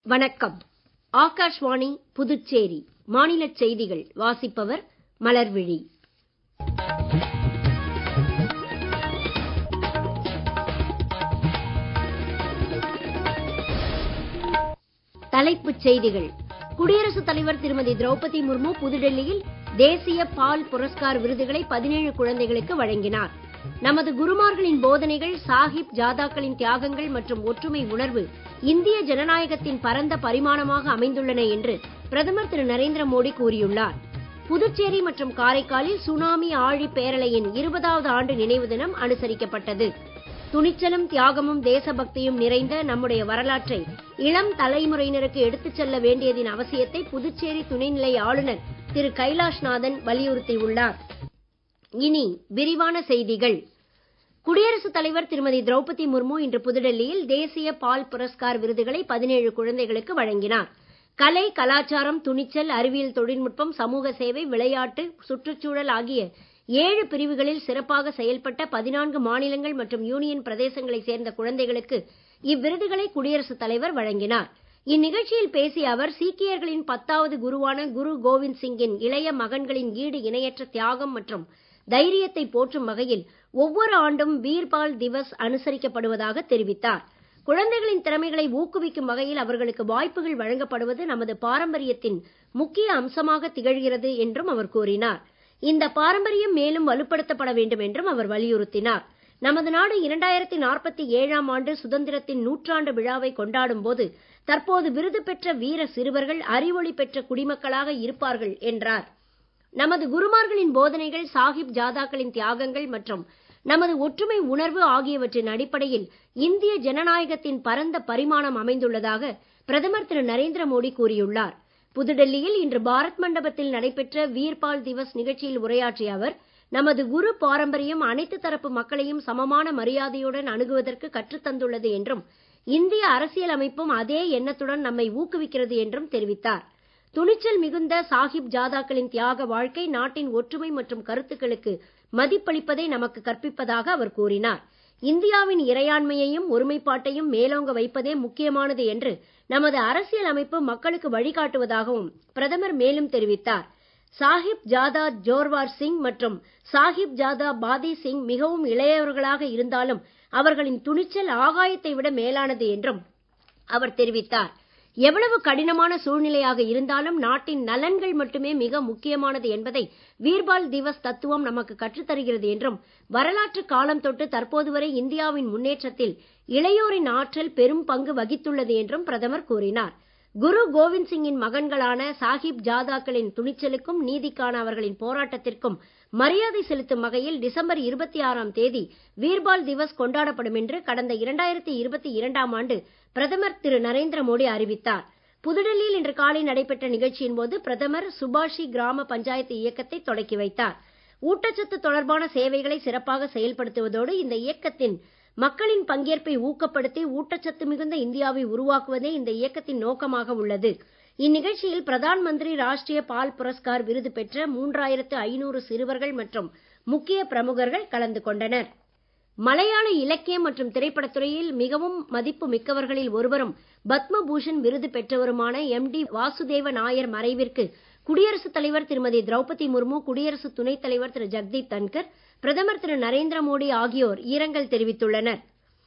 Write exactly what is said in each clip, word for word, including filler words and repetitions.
வணக்கம். ஆகாஷ்வாணி புதுச்சேரி மாநிலச் செய்திகள் வாசிப்பவர் மலர்விழி. தலைப்புச் செய்திகள். குடியரசுத் தலைவர் திருமதி திரௌபதி முர்மு புதுடெல்லியில் தேசிய பால் புரஸ்கார் விருதுகளை பதினேழு குழந்தைகளுக்கு வழங்கினார். நமது குருமார்களின் போதனைகள், சாஹிப் ஜாதாக்களின் தியாகங்கள் மற்றும் ஒற்றுமை உணர்வு இந்திய ஜனநாயகத்தின் பரந்த பரிமாணமாக அமைந்துள்ளன என்று பிரதமர் திரு நரேந்திர மோடி கூறியுள்ளார். புதுச்சேரி மற்றும் காரைக்காலில் சுனாமி ஆழி பேரலையின் இருபதாவது ஆண்டு நினைவு தினம் அனுசரிக்கப்பட்டது. துணிச்சலும் தியாகமும் தேசபக்தியும் நிறைந்த நம்முடைய வரலாற்றை இளம் தலைமுறையினருக்கு எடுத்துச் செல்ல வேண்டியதின் அவசியத்தை புதுச்சேரி துணைநிலை ஆளுநர் திரு கைலாஷ்நாதன் வலியுறுத்தியுள்ளார். இனி விரிவான செய்திகள். குடியரசுத் தலைவர் திருமதி திரௌபதி முர்மு இன்று புதுடெல்லியில் தேசிய பால் புரஸ்கார் விருதுகளை பதினேழு குழந்தைகளுக்கு வழங்கினார். கலை, கலாச்சாரம், துணிச்சல், அறிவியல் தொழில்நுட்பம், சமூக சேவை, விளையாட்டு, சுற்றுச்சூழல் ஆகிய ஏழு பிரிவுகளில் சிறப்பாக செயல்பட்ட பதினான்கு மாநிலங்கள் மற்றும் யூனியன் பிரதேசங்களைச் சேர்ந்த குழந்தைகளுக்கு இவ்விருதுகளை குடியரசுத் தலைவர் வழங்கினார். இந்நிகழ்ச்சியில் பேசிய அவர், சீக்கியர்களின் பத்தாவது குருவான குரு கோவிந்த் சிங்கின் இளைய மகன்களின் ஈடு இணையற்ற தியாகம் மற்றும் தைரியத்தை போற்றும் வகையில் ஒவ்வொரு ஆண்டும் வீர்பால் திவஸ் அனுசரிக்கப்படுவதாக தெரிவித்தார். குழந்தைகளின் திறமைகளை ஊக்குவிக்கும் வகையில் அவர்களுக்கு வாய்ப்புகள் வழங்கப்படுவது நமது பாரம்பரியத்தின் முக்கிய அம்சமாக திகழ்கிறது என்றும் அவர் கூறினார். இந்த பாரம்பரியம் மேலும் வலுப்படுத்தப்பட வேண்டும் என்றும் அவர் வலியுறுத்தினார். நமது நாடு இரண்டாயிரத்து நாற்பத்தி ஏழாம் ஆண்டு சுதந்திரத்தின் நூற்றாண்டு விழாவை கொண்டாடும் போது தற்போது விருது பெற்ற வீர சிறுவர்கள் அறிவொளி பெற்ற குடிமக்களாக இருப்பார்கள் என்றார். நமது குருமார்களின் போதனைகள், சாஹிப் ஜாதாக்களின் தியாகங்கள் மற்றும் நமது ஒற்றுமை உணர்வு ஆகியவற்றின் அடிப்படையில் இந்திய ஜனநாயகத்தின் பரந்த பரிமாணம் அமைந்துள்ளதாக பிரதமர் திரு நரேந்திர மோடி கூறியுள்ளார். புதுடெல்லியில் இன்று பாரத் மண்டபத்தில் நடைபெற்ற வீர்பால் திவஸ் நிகழ்ச்சியில் உரையாற்றிய அவர், நமது குரு பாரம்பரியம் அனைத்து தரப்பு மக்களையும் சமமான மரியாதையுடன் அணுகுவதற்கு கற்றுத் தந்துள்ளது என்றும் இந்திய அரசியல் அமைப்பும் அதே எண்ணத்துடன் நம்மை ஊக்குவிக்கிறது என்றும் தெரிவித்தார். துணிச்சல் மிகுந்த சாஹிப் ஜாதாக்களின் தியாக வாழ்க்கை நாட்டின் ஒற்றுமை மற்றும் கருத்துக்களுக்கு மதிப்பளிப்பதை நமக்கு கற்பிப்பதாக அவர் கூறினார். இந்தியாவின் இறையாண்மையையும் ஒருமைப்பாட்டையும் மேலோங்க வைப்பதே முக்கியமானது என்று நமது அரசியல் அமைப்பு மக்களுக்கு வழிகாட்டுவதாகவும் பிரதமர் மேலும் தெரிவித்தார். சாஹிப் ஜாதா ஜோர்வார் சிங் மற்றும் சாஹிப் ஜாதா பாதி சிங் மிகவும் இளையவர்களாக இருந்தாலும் அவர்களின் துணிச்சல் ஆகாயத்தை விட மேலானது என்றும் அவர் தெரிவித்தார். எவ்வளவு கடினமான சூழ்நிலையாக இருந்தாலும் நாட்டின் நலன்கள் மட்டுமே மிக முக்கியமானது என்பதை வீர்பால் திவஸ் தத்துவம் நமக்கு கற்றுத் தருகிறது என்றும், வரலாற்று காலம் தொட்டு தற்போது வரை இந்தியாவின் முன்னேற்றத்தில் இளையோரின் ஆற்றல் பெரும் பங்கு வகித்துள்ளது என்றும் பிரதமர் கூறினார். குரு கோவிந்த் சிங்கின் மகன்களான சாஹிப் ஜாதாக்களின் துணிச்சலுக்கும் நீதிக்கான அவர்களின் போராட்டத்திற்கும் மரியாதை செலுத்தும் வகையில் டிசம்பர் இருபத்தி ஆறாம் தேதி வீர்பால் திவஸ் கொண்டாடப்படும் என்று கடந்த இரண்டாயிரத்து இருபத்தி இரண்டாம் ஆண்டு பிரதமர் திரு நரேந்திர மோடி அறிவித்தார். புதுடெல்லியில் இன்று காலை நடைபெற்ற நிகழ்ச்சியின் போது பிரதமர் சுபாஷி கிராம பஞ்சாயத்து இயக்கத்தை தொடக்கி வைத்தார். ஊட்டச்சத்து தொடர்பான சேவைகளை சிறப்பாக செயல்படுத்துவதோடு இந்த இயக்கத்தின் மக்களின் பங்கேற்பை ஊக்கப்படுத்தி ஊட்டச்சத்து மிகுந்த இந்தியாவை உருவாக்குவதே இந்த இயக்கத்தின் நோக்கமாக உள்ளது. இந்நிகழ்ச்சியில் பிரதான் மந்திரி ராஷ்டிரிய பால் புரஸ்கார் விருது பெற்ற மூன்றாயிரத்து ஐநூறு சிறுவர்கள் மற்றும் முக்கிய பிரமுகர்கள் கலந்து கொண்டனர். மலையாள இலக்கியம் மற்றும் திரைப்படத்துறையில் மிகவும் மதிப்பு மிக்கவர்களில் ஒருவரும் பத்ம பூஷன் விருது பெற்றவருமான எம் டி வாசுதேவ நாயர் மறைவிற்கு குடியரசுத் தலைவர் திருமதி திரௌபதி முர்மு, குடியரசு துணைத் தலைவர் திரு ஜெகதீப் தன்கர், பிரதமர் திரு நரேந்திர மோடி ஆகியோர் இரங்கல் தெரிவித்துள்ளனர்.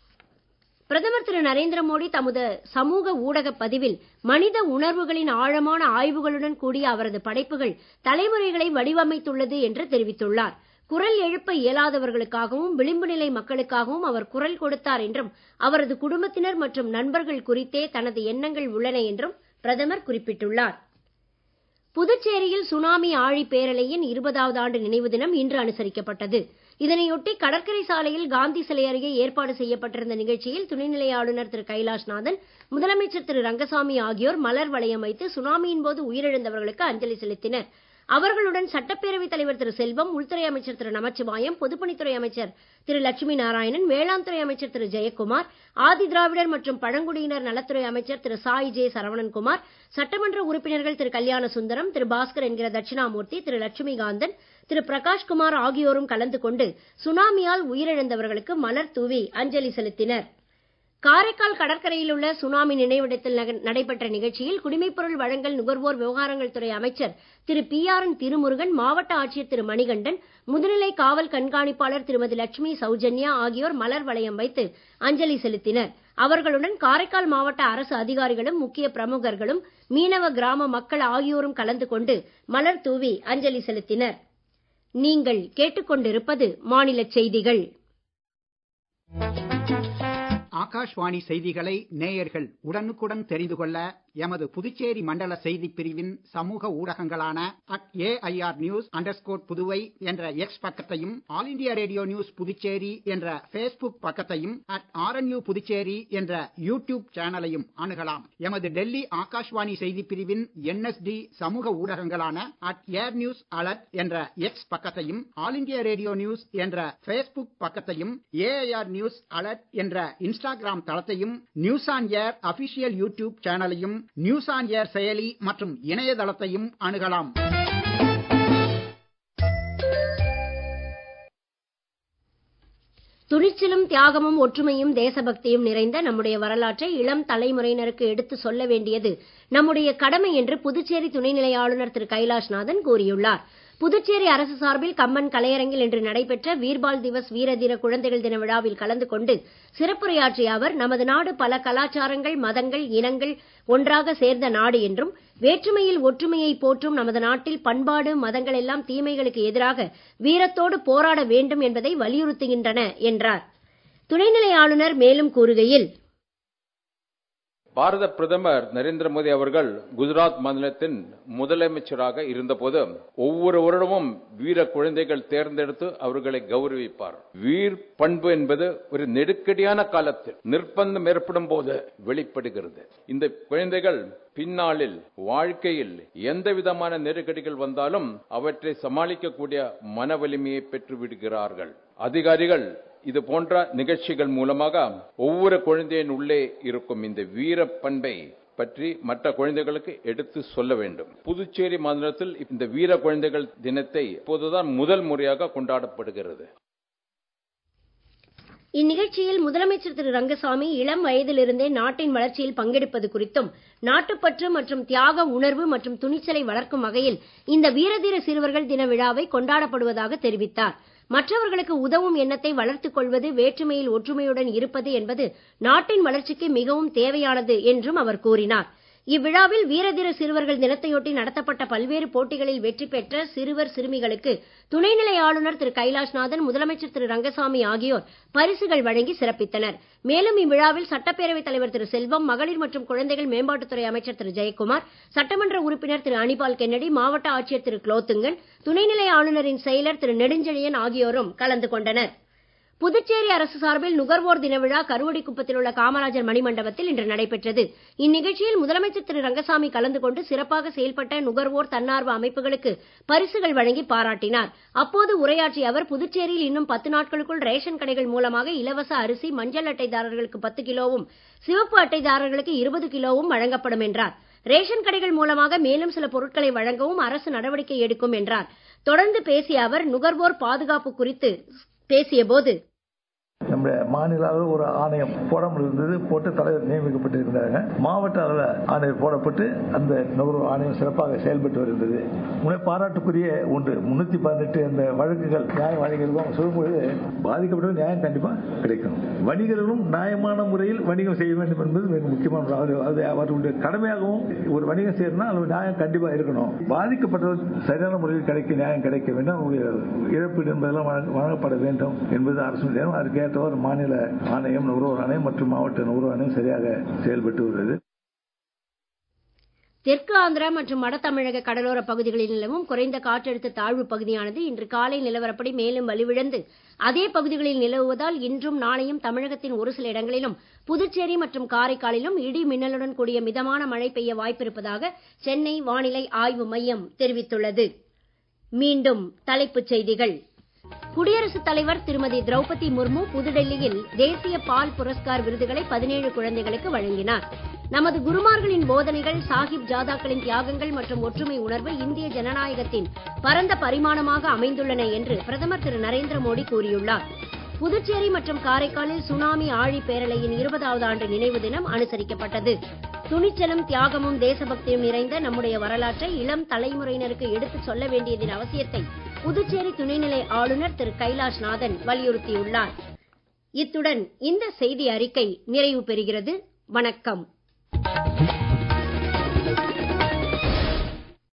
பிரதமர் திரு நரேந்திர மோடி தமது சமூக ஊடக பதிவில் மனித உணர்வுகளின் ஆழமான ஆய்வுகளுடன் கூடிய அவரது படைப்புகள் தலைமுறைகளை வடிவமைத்துள்ளது என்று தெரிவித்துள்ளார். குரல் எழுப்ப இயலாதவர்களுக்காகவும் விளிம்பு நிலை மக்களுக்காகவும் அவர் குரல் கொடுத்தார் என்றும், அவரது குடும்பத்தினர் மற்றும் நண்பர்கள் குறித்தே தனது எண்ணங்கள் உள்ளன என்றும் பிரதமர் குறிப்பிட்டுள்ளார். புதுச்சேரியில் சுனாமி ஆழி பேரலையின் இருபதாவது ஆண்டு நினைவு தினம் இன்று அனுசரிக்கப்பட்டது. இதனையொட்டி கடற்கரை சாலையில் காந்தி சிலை அருகே ஏற்பாடு செய்யப்பட்டிருந்த நிகழ்ச்சியில் துணைநிலை ஆளுநர் திரு கைலாஷ்நாதன், முதலமைச்சர் திரு ரங்கசாமி ஆகியோர் மலர் வளையம் வைத்து சுனாமியின் போது உயிரிழந்தவர்களுக்கு அஞ்சலி செலுத்தினர். அவர்களுடன் சட்டப்பேரவைத் தலைவர் திரு செல்வம், உள்துறை அமைச்சர் திரு நமச்சிவாயம், பொதுப்பணித்துறை அமைச்சர் திரு லட்சுமி நாராயணன், வேளாண் துறை அமைச்சர் திரு ஜெயக்குமார், ஆதி திராவிடர் மற்றும் பழங்குடியினர் நலத்துறை அமைச்சர் திரு சாய் ஜே சரவணன்குமார், சட்டமன்ற உறுப்பினர்கள் திரு கல்யாண சுந்தரம், திரு பாஸ்கர் என்கிற தட்சிணாமூர்த்தி, திரு லட்சுமிகாந்தன், திரு பிரகாஷ்குமார் ஆகியோரும் கலந்து கொண்டு சுனாமியால் உயிரிழந்தவர்களுக்கு மலர் தூவி அஞ்சலி செலுத்தினர். காரைக்கால் கடற்கரையில் உள்ள சுனாமி நினைவிடத்தில் நடைபெற்ற நிகழ்ச்சியில் குடிமைப்பொருள் வழங்கல் நுகர்வோர் விவகாரங்கள் துறை அமைச்சர் Thiru P R N Thirumurugan, மாவட்ட ஆட்சியர் திரு மணிகண்டன், முதுநிலை காவல் கண்காணிப்பாளர் திருமதி லட்சுமி சௌஜன்யா ஆகியோர் மலர் வளையம் வைத்து அஞ்சலி செலுத்தினர். அவர்களுடன் காரைக்கால் மாவட்ட அரசு அதிகாரிகளும் முக்கிய பிரமுகர்களும் மீனவ கிராம மக்கள் ஆகியோரும் கலந்து கொண்டு மலர் தூவி அஞ்சலி செலுத்தினர். நீங்கள் கேட்டுக்கொண்டிருப்பது மாநில செய்திகள். ஆகாஷ்வாணி செய்திகளை நேயர்கள் உடனுக்குடன் தெரிந்து கொள்ள எமது புதுச்சேரி மண்டல செய்திப் பிரிவின் சமூக ஊடகங்களான at A I R news underscore Puduvai என்ற எக்ஸ் பக்கத்தையும், all India radio news Puducherry என்ற ஃபேஸ்புக் பக்கத்தையும், at R N U Puducherry என்ற யூடியூப் சேனலையும் அணுகலாம். எமது டெல்லி ஆகாஷ்வாணி செய்திப் பிரிவின் என் எஸ் டி சமூக ஊடகங்களான அட் ஏர் நியூஸ் அலர்ட் என்ற எக்ஸ் பக்கத்தையும், ஆல் இண்டியா ரேடியோ நியூஸ் என்ற ஃபேஸ்புக் பக்கத்தையும், A I R news alert என்ற இன்ஸ்டாகிராம் தளத்தையும், news on air official YouTube சேனலையும், நியூஸ் ஆன் ஏர் செயலி மற்றும் இணையதளத்தையும் அணுகலாம். துணிச்சலும் தியாகமும் ஒற்றுமையும் தேசபக்தியும் நிறைந்த நம்முடைய வரலாற்றை இளம் தலைமுறையினருக்கு எடுத்து சொல்ல வேண்டியது நம்முடைய கடமை என்று புதுச்சேரி துணைநிலை ஆளுநர் திரு கைலாஷ்நாதன் கூறியுள்ளார். புதுச்சேரி அரசு சார்பில் கம்பன் கலையரங்கில் இன்று நடைபெற்ற வீர்பால் திவஸ் வீரதீர குழந்தைகள் தின விழாவில் கலந்து கொண்டு சிறப்புரையாற்றிய அவர், நமது நாடு பல கலாச்சாரங்கள், மதங்கள், இனங்கள் ஒன்றாக சேர்ந்த நாடு என்றும், வேற்றுமையில் ஒற்றுமையை போற்றும் நமது நாட்டில் பண்பாடு, மதங்கள் எல்லாம் தீமைகளுக்கு எதிராக வீரத்தோடு போராட வேண்டும் என்பதை வலியுறுத்துகின்றன என்றார். துணைநிலை ஆளுநர் மேலும் கூறுகையில், பாரத பிரதமர் நரேந்திர மோடி அவர்கள் குஜராத் மாநிலத்தின் முதலமைச்சராக இருந்தபோது ஒவ்வொரு வருடமும் வீர குழந்தைகள் தேர்ந்தெடுத்து அவர்களை கௌரவிப்பார். வீர் பண்பு என்பது ஒரு நெருக்கடியான காலத்தில் நிர்பந்தம் ஏற்படும் போது வெளிப்படுகிறது. இந்த குழந்தைகள் பின்னாளில் வாழ்க்கையில் எந்த விதமான நெருக்கடிகள் வந்தாலும் அவற்றை சமாளிக்கக்கூடிய மன வலிமையை பெற்று விடுகிறார்கள். அதிகாரிகள் இது போன்ற நிகழ்ச்சிகள் மூலமாக ஒவ்வொரு குழந்தையின் உள்ளே இருக்கும் இந்த வீர பண்பை பற்றி மற்ற குழந்தைகளுக்கு எடுத்து சொல்ல வேண்டும். புதுச்சேரி மாநிலத்தில் இந்த வீர குழந்தைகள் தினத்தை இப்போதுதான் முதல் முறையாக கொண்டாடப்படுகிறது. இந்நிகழ்ச்சியில் முதலமைச்சர் திரு ரங்கசாமி இளம் வயதிலிருந்தே நாட்டின் வளர்ச்சியில் பங்கெடுப்பது குறித்தும், நாட்டுப்பற்று மற்றும் தியாக உணர்வு மற்றும் துணிச்சலை வளர்க்கும் வகையில் இந்த வீரதீர சிறுவர்கள் தின விழாவை கொண்டாடப்படுவதாக தெரிவித்தார். மற்றவர்களுக்கு உதவும் எண்ணத்தை வளர்த்துக் கொள்வது, வேற்றுமையில் ஒற்றுமையுடன் இருப்பது என்பது நாட்டின் வளர்ச்சிக்கு மிகவும் தேவையானது என்றும் அவர் கூறினார். இவ்விழாவில் வீரதீர சிறுவர்கள் தினத்தையொட்டி நடத்தப்பட்ட பல்வேறு போட்டிகளில் வெற்றி பெற்ற சிறுவர் சிறுமிகளுக்கு துணைநிலை ஆளுநர் திரு கைலாஷ்நாதன், முதலமைச்சர் திரு ரங்கசாமி ஆகியோர் பரிசுகள் வழங்கி சிறப்பித்தனர். மேலும் இவ்விழாவில் சட்டப்பேரவைத் தலைவர் திரு செல்வம், மகளிர் மற்றும் குழந்தைகள் மேம்பாட்டுத்துறை அமைச்சர் திரு ஜெயக்குமார், சட்டமன்ற உறுப்பினர் திரு அனிபால் கென்னடி, மாவட்ட ஆட்சியர் திரு குலோத்துங்கன், துணைநிலை ஆளுநரின் செயலர் திரு நெடுஞ்செழியன் ஆகியோரும் கலந்து கொண்டனர். புதுச்சேரி அரசு சார்பில் நுகர்வோர் தின விழா கருவடிக்குப்பத்தில் உள்ள காமராஜர் மணிமண்டபத்தில் இன்று நடைபெற்றது. இந்நிகழ்ச்சியில் முதலமைச்சர் திரு ரங்கசாமி கலந்து கொண்டு சிறப்பாக செயல்பட்ட நுகர்வோர் தன்னார்வ அமைப்புகளுக்கு பரிசுகள் வழங்கி பாராட்டினார். அப்போது உரையாற்றிய அவர், புதுச்சேரியில் இன்னும் பத்து நாட்களுக்குள் ரேஷன் கடைகள் மூலமாக இலவச அரிசி மஞ்சள் அட்டைதாரர்களுக்கு பத்து கிலோவும், சிவப்பு அட்டைதாரர்களுக்கு இருபது கிலோவும் வழங்கப்படும் என்றார். ரேஷன் கடைகள் மூலமாக மேலும் சில பொருட்களை வழங்கவும் அரசு நடவடிக்கை எடுக்கும் என்றார். தொடர்ந்து பேசிய அவர், நுகர்வோர் பாதுகாப்பு குறித்து பேசிய போது, நம்முடைய மாநில அளவில் ஒரு ஆணையம் போடாமல் இருந்தது, போட்டு தலைவர் நியமிக்கப்பட்டு இருந்தாங்க. மாவட்ட அளவில் ஆணையம் போடப்பட்டு அந்த நுகர்வோர் ஆணையம் சிறப்பாக செயல்பட்டு வருகிறது. உண்மை பாராட்டுக்குரிய ஒன்று. முன்னூத்தி பதினெட்டு அந்த வழக்குகள் நியாயம் வழங்கியிருக்கோம் சொல்லும்போது பாதிக்கப்பட்ட நியாயம் கண்டிப்பாக கிடைக்கும். வணிகர்களும் நியாயமான முறையில் வணிகம் செய்ய வேண்டும் என்பது மிக முக்கியமான, அது அவர்களுடைய கடமையாகவும். ஒரு வணிகம் செய்யணும்னா அது நியாயம் கண்டிப்பாக இருக்கணும். பாதிக்கப்பட்டவர் சரியான முறையில் கிடைக்க நியாயம் கிடைக்க வேண்டும். இழப்பீடு என்பதெல்லாம் வழங்கப்பட வேண்டும் என்பது அரசு நேரம். அதுக்கு மாநில ஆணையம், நுகர்வோர் ஆணையம் மற்றும் மாவட்ட நுகர்வோர் ஆணையம் சரியாக செயல்பட்டு வருகிறது. தெற்கு ஆந்திரா மற்றும் வட தமிழக கடலோர பகுதிகளில் நிலவும் குறைந்த காற்றழுத்த தாழ்வு பகுதியானது இன்று காலை நிலவரப்படி மேலும் வலுவிழந்து அதே பகுதிகளில் நிலவுவதால் இன்றும் நாளையும் தமிழகத்தின் ஒரு சில இடங்களிலும், புதுச்சேரி மற்றும் காரைக்காலிலும் இடி மின்னலுடன் கூடிய மிதமான மழை பெய்ய வாய்ப்பிருப்பதாக சென்னை வானிலை ஆய்வு மையம் தெரிவித்துள்ளது. மீண்டும் தலைப்புச் செய்திகள். குடியரசுத் தலைவர் திருமதி திரௌபதி முர்மு புதுடெல்லியில் தேசிய பால் புரஸ்கார் விருதுகளை பதினேழு குழந்தைகளுக்கு வழங்கினார். நமது குருமார்களின் போதனைகள், சாஹிப் ஜாதாக்களின் தியாகங்கள் மற்றும் ஒற்றுமை உணர்வு இந்திய ஜனநாயகத்தின் பரந்த பரிமாணமாக அமைந்துள்ளன என்று பிரதமர் திரு நரேந்திர மோடி கூறியுள்ளார். புதுச்சேரி மற்றும் காரைக்காலில் சுனாமி ஆழி பேரலையின் இருபதாவது ஆண்டு நினைவு தினம் அனுசரிக்கப்பட்டது. துணிச்சலும் தியாகமும் தேசபக்தியும் நிறைந்த நம்முடைய வரலாற்றை இளம் தலைமுறையினருக்கு எடுத்துச் சொல்ல வேண்டியதின் அவசியத்தை புதுச்சேரி துணைநிலை ஆளுநர் திரு கைலாஷ்நாதன் வலியுறுத்தியுள்ளார். இத்துடன் இந்த செய்தி அறிக்கை நிறைவு பெறுகிறது. வணக்கம்.